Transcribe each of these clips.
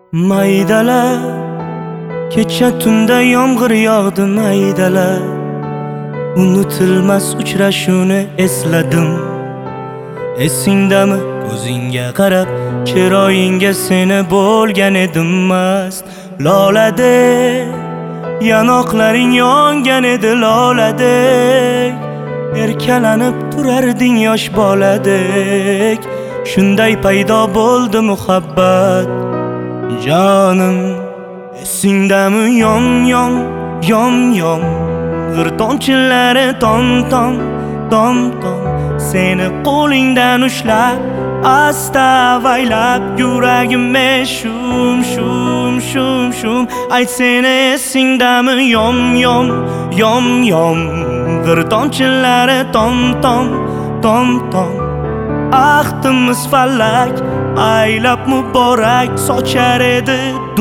Maydalar, kecha tunda yomg'ir yog'di maydalar. Unutilmas uchrashuvni esladim. Esingdami ko'zingga qarab, chiroyingga seni bo'lgan edim mast. Loladek, yanoqlaring yongan edi loladek. Erkalanib turarding yosh boladek. Shunday paydo bo'ldi muhabbat. Jonim, esingdami yom yom g'irtonchilari tom tom seni qo'lingdan ushlab asta avaylab yuragimga shum ayt seni esingdami yom g'irtonchilari tom Ahdimiz falak aylab muborak sochar edi du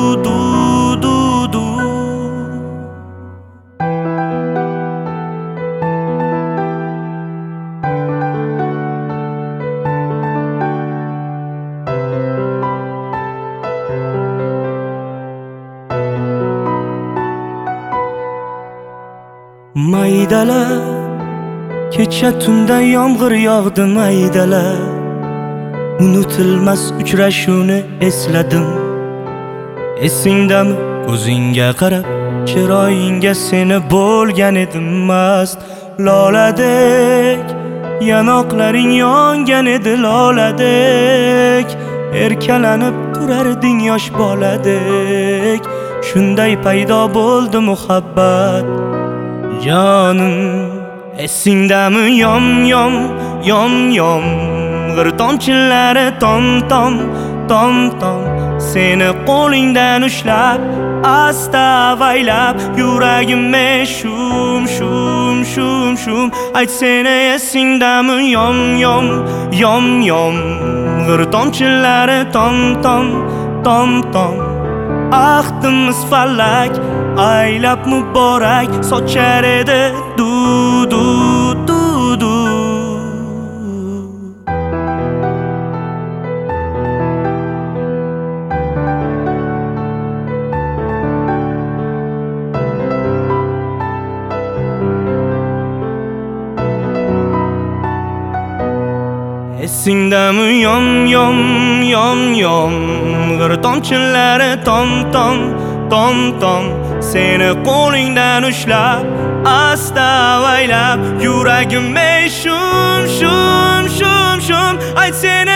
Maydalar, kecha tunda yomg'ir yog'di maydalar. Unutilmas uchrashuvni esladim. Esingdami ko'zingga qarab, chiroyingga seni bo'lgan edim mast. Loladek, yanoqlaring yongan edi loladek. Erkalanib turarding yosh boladek. Shunday paydo bo'ldi muhabbat. Jonim, esingdami yom g'irtonchilari tom seni qo'lingdan ushlab asta avaylab yuragimga shum ayt seni esingdami yom g'irtonchilari tom Ahdimiz falak aylab muborak sochar edi du Esingdami yom g'irtonchilari tom seni qo'lingdan ushlab asta avaylab yuragimga shum ayt seni